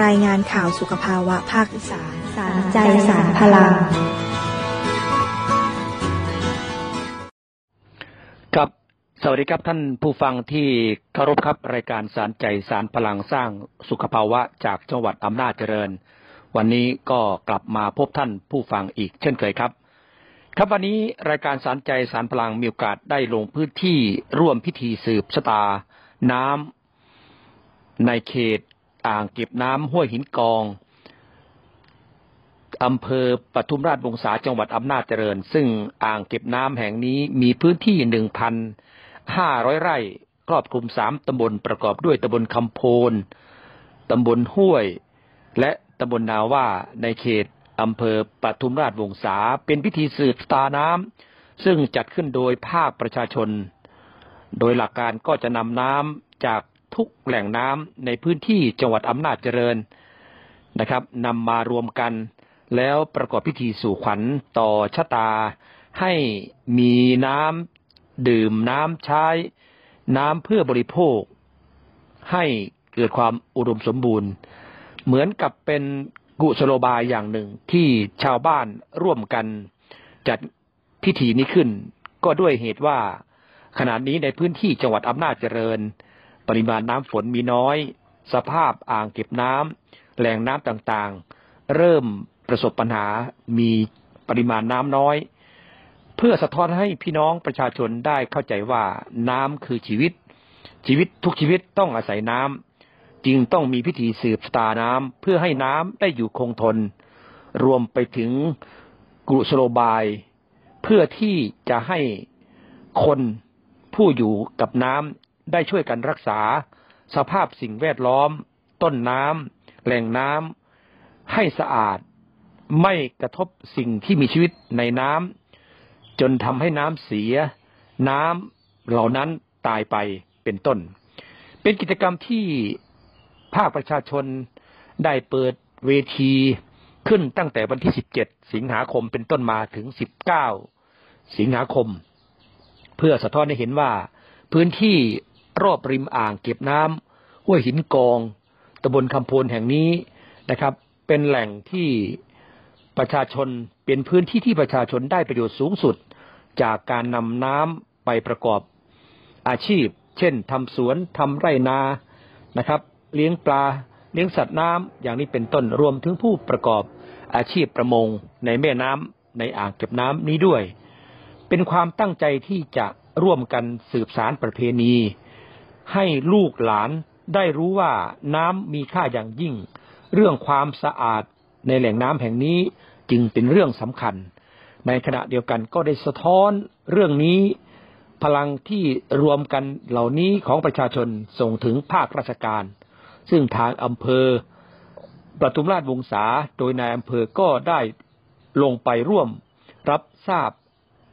รายงานข่าวสุขภาวะภาคอีสานสารใจสารพลังครับสวัสดีครับท่านผู้ฟังที่เคารพครับรายการสารใจสารพลังสร้างสุขภาวะจากจังหวัดอำนาจเจริญวันนี้ก็กลับมาพบท่านผู้ฟังอีกเช่นเคยครับครับวันนี้รายการสารใจสารพลังมีโอกาสได้ลงพื้นที่ร่วมพิธีสืบชะตาน้ำในเขตอ่างเก็บน้ำห้วยหินกองอำเภอปทุมราชวงศาจังหวัดอำนาจเจริญซึ่งอ่างเก็บน้ำแห่งนี้มีพื้นที่ 1,500 ไร่ครอบคลุม3ตำบลประกอบด้วยตำบลคำโพนตำบลห้วยและตำบลนาว่าในเขตอำเภอปทุมราชวงศาเป็นพิธีสืบชะตาน้ำซึ่งจัดขึ้นโดยภาคประชาชนโดยหลักการก็จะนำน้ำจากทุกแหล่งน้ำในพื้นที่จังหวัดอำนาจเจริญนะครับนำมารวมกันแล้วประกอบพิธีสู่ขวัญต่อชะตาให้มีน้ำดื่มน้ำใช้น้ำเพื่อบริโภคให้เกิดความอุดมสมบูรณ์เหมือนกับเป็นกุศโลบายอย่างหนึ่งที่ชาวบ้านร่วมกันจัดพิธีนี้ขึ้นก็ด้วยเหตุว่าขณะนี้ในพื้นที่จังหวัดอำนาจเจริญปริมาณน้ำฝนมีน้อยสภาพอ่างเก็บน้ำแหล่งน้ำต่างๆเริ่มประสบปัญหามีปริมาณน้ำน้อยเพื่อสะท้อนให้พี่น้องประชาชนได้เข้าใจว่าน้ำคือชีวิตทุกชีวิตต้องอาศัยน้ำจึงต้องมีพิธีสืบชะตาน้ำเพื่อให้น้ำได้อยู่คงทนรวมไปถึงกุศโลบายเพื่อที่จะให้คนผู้อยู่กับน้ำได้ช่วยกันรักษาสภาพสิ่งแวดล้อมต้นน้ำแหล่งน้ำให้สะอาดไม่กระทบสิ่งที่มีชีวิตในน้ำจนทำให้น้ำเสียน้ำเหล่านั้นตายไปเป็นต้นเป็นกิจกรรมที่ภาคประชาชนได้เปิดเวทีขึ้นตั้งแต่วันที่17สิงหาคมเป็นต้นมาถึง19สิงหาคมเพื่อสะท้อนให้เห็นว่าพื้นที่รอบริมอ่างเก็บน้ำห้วยหินกองตำบลคำโพนแห่งนี้นะครับเป็นแหล่งที่ประชาชนเป็นพื้นที่ที่ประชาชนได้ประโยชน์สูงสุดจากการนำน้ำไปประกอบอาชีพเช่นทำสวนทำไร่นานะครับเลี้ยงปลาเลี้ยงสัตว์น้ำอย่างนี้เป็นต้นรวมถึงผู้ประกอบอาชีพประมงในแม่น้ำในอ่างเก็บน้ำนี้ด้วยเป็นความตั้งใจที่จะร่วมกันสืบสานประเพณีให้ลูกหลานได้รู้ว่าน้ำมีค่าอย่างยิ่งเรื่องความสะอาดในแหล่งน้ำแห่งนี้จึงเป็นเรื่องสำคัญในขณะเดียวกันก็ได้สะท้อนเรื่องนี้พลังที่รวมกันเหล่านี้ของประชาชนส่งถึงภาคราชการซึ่งทางอำเภอปทุมราชวงศาโดยนายอำเภอก็ได้ลงไปร่วมรับทราบ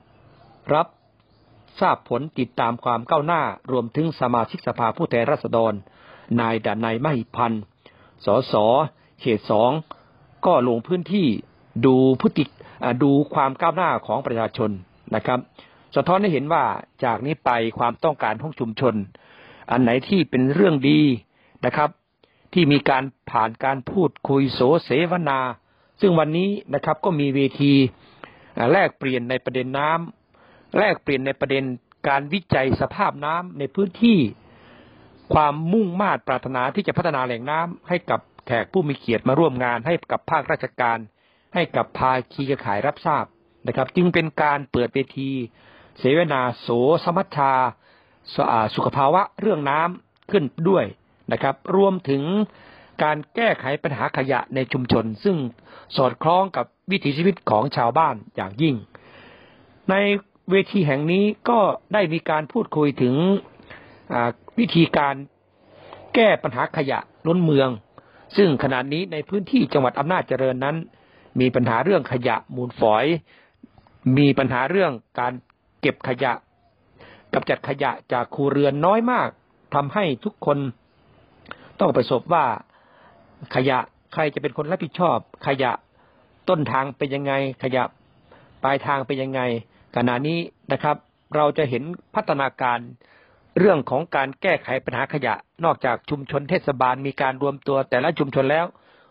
ผลติดตามความก้าวหน้ารวมถึงสมาชิกสภาผู้แทนราษฎรนายดนัยมหิพันธ์สสเขต2ก็ลงพื้นที่ดูความก้าวหน้าของประชาชนนะครับสะท้อนให้เห็นว่าจากนี้ไปความต้องการของชุมชนอันไหนที่เป็นเรื่องดีนะครับที่มีการผ่านการพูดคุยโสเสวนาซึ่งวันนี้นะครับก็มีเวทีแลกเปลี่ยนในประเด็นน้ำแลกเปลี่ยนในประเด็นการวิจัยสภาพน้ำในพื้นที่ความมุ่งมา่ปรารถนาที่จะพัฒนาแหล่งน้ำให้กับแขกผู้มีเกียรติมาร่วมงานให้กับภาคราชการให้กับภาคีเครือข่ายรับทราบนะครับจึงเป็นการเปิดเวทีเสวนาโสสมัชชาสุขภาวะเรื่องน้ำขึ้นด้วยนะครับรวมถึงการแก้ไขปัญหาขยะในชุมชนซึ่งสอดคล้องกับวิถีชีวิตของชาวบ้านอย่างยิ่งในเวทีแห่งนี้ก็ได้มีการพูดคุยถึงวิธีการแก้ปัญหาขยะล้นเมืองซึ่งขณะนี้ในพื้นที่จังหวัดอำนาจเจริญนั้นมีปัญหาเรื่องขยะมูลฝอยมีปัญหาเรื่องการเก็บขยะกำจัดขยะจากครัวเรือนน้อยมากทำให้ทุกคนต้องประสบว่าขยะใครจะเป็นคนรับผิดชอบขยะต้นทางเป็นยังไงขยะปลายทางเป็นยังไงขณะนี้นะครับเราจะเห็นพัฒนาการเรื่องของการแก้ไขปัญหาขยะนอกจากชุมชนเทศบาลมีการรวมตัวแต่ละชุมชนแล้ว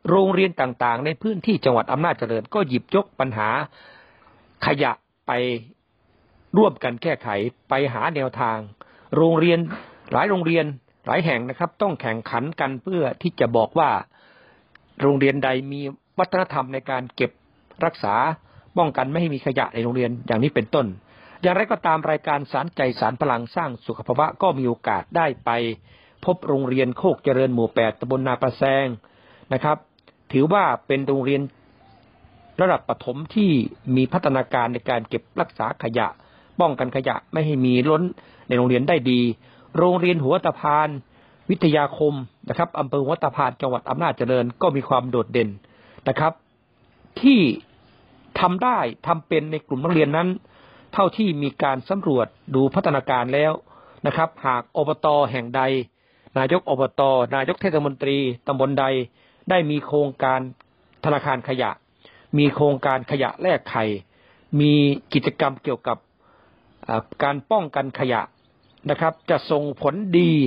โรงเรียนต่างๆในพื้นที่จังหวัดอำนาจเจริญก็หยิบยกปัญหาขยะไปร่วมกันแก้ไขไปหาแนวทางโรงเรียนหลายโรงเรียนหลายแห่งนะครับต้องแข่งขันกันเพื่อที่จะบอกว่าโรงเรียนใดมีวัฒนธรรมในการเก็บรักษาป้องกันไม่ให้มีขยะในโรงเรียนอย่างนี้เป็นต้นอย่างไรก็ตามรายการสารใจสารพลังสร้างสุขภาวะก็มีโอกาสได้ไปพบโรงเรียนโคกเจริญหมู่ 8 ตำบลนาประแซงนะครับถือว่าเป็นโรงเรียนระดับประถมที่มีพัฒนาการในการเก็บรักษาขยะป้องกันขยะไม่ให้มีล้นในโรงเรียนได้ดีโรงเรียนหัวตะพานวิทยาคมนะครับอำเภอหัวตะพานจังหวัดอำนาจเจริญก็มีความโดดเด่นนะครับที่ทำได้ทำเป็นในกลุ่มนักเรียนนั้นเท่าที่มีการสำรวจดูพัฒนาการแล้วนะครับหากอบต.แห่งใดนายกอบต.นายกเทศมนตรีตำบลใดได้มีโครงการธนาคารขยะมีโครงการขยะแลกไข่มีกิจกรรมเกี่ยวกับการป้องกันขยะนะครับจะส่งผล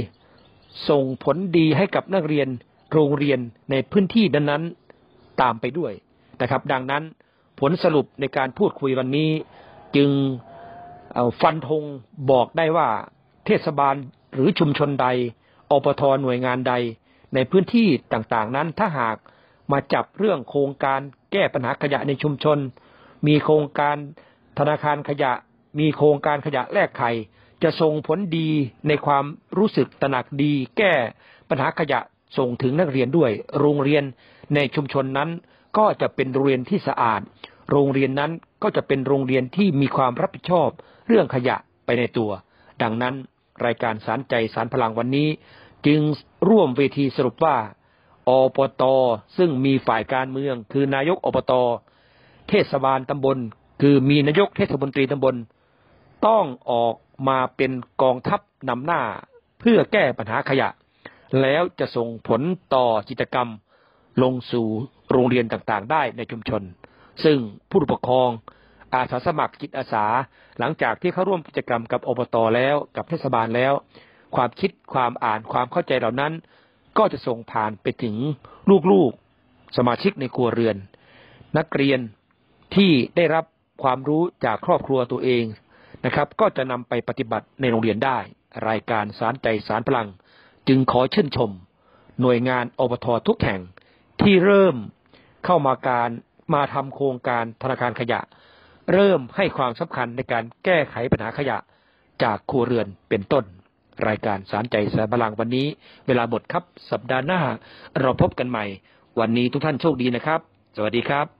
ดีให้กับนักเรียนโรงเรียนในพื้นที่นั้นๆตามไปด้วยนะครับดังนั้นผลสรุปในการพูดคุยวันนี้จึงฟันธงบอกได้ว่าเทศบาลหรือชุมชนใดอปท.หน่วยงานใดในพื้นที่ต่างๆนั้นถ้าหากมาจับเรื่องโครงการแก้ปัญหาขยะในชุมชนมีโครงการธนาคารขยะมีโครงการขยะแลกไข่จะส่งผลดีในความรู้สึกตระหนักดีแก้ปัญหาขยะส่งถึงนักเรียนด้วยโรงเรียนในชุมชนนั้นก็จะเป็นโรงเรียนที่สะอาดโรงเรียนนั้นก็จะเป็นโรงเรียนที่มีความรับผิดชอบเรื่องขยะไปในตัวดังนั้นรายการสารใจสารพลังวันนี้จึงร่วมเวทีสรุปว่าอบต.ซึ่งมีฝ่ายการเมืองคือนายกอบต.เทศบาลตำบลคือมีนายกเทศมนตรีตำบลต้องออกมาเป็นกองทัพนำหน้าเพื่อแก้ปัญหาขยะแล้วจะส่งผลต่อกิจกรรมลงสู่โรงเรียนต่างๆได้ในชุมชนซึ่งผู้ปกครองอาสาสมัครจิตอาสาหลังจากที่เข้าร่วมกิจกรรมกับอบต.แล้วกับเทศบาลแล้วความคิดความอ่านความเข้าใจเหล่านั้นก็จะส่งผ่านไปถึงลูกๆสมาชิกในครัวเรือนนักเรียนที่ได้รับความรู้จากครอบครัวตัวเองนะครับก็จะนำไปปฏิบัติในโรงเรียนได้รายการสารใจสารพลังจึงขอชื่นชมหน่วยงานอบท.ทุกแห่งที่เริ่มเข้ามาทำโครงการธนาคารขยะเริ่มให้ความสำคัญในการแก้ไขปัญหาขยะจากครัวเรือนเป็นต้นรายการสารใจสารพลังวันนี้เวลาหมดครับสัปดาห์หน้าเราพบกันใหม่วันนี้ทุกท่านโชคดีนะครับสวัสดีครับ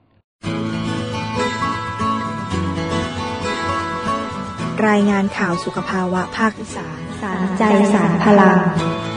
รายงานข่าวสุขภาวะภาคอีสานสารใจสารพลัง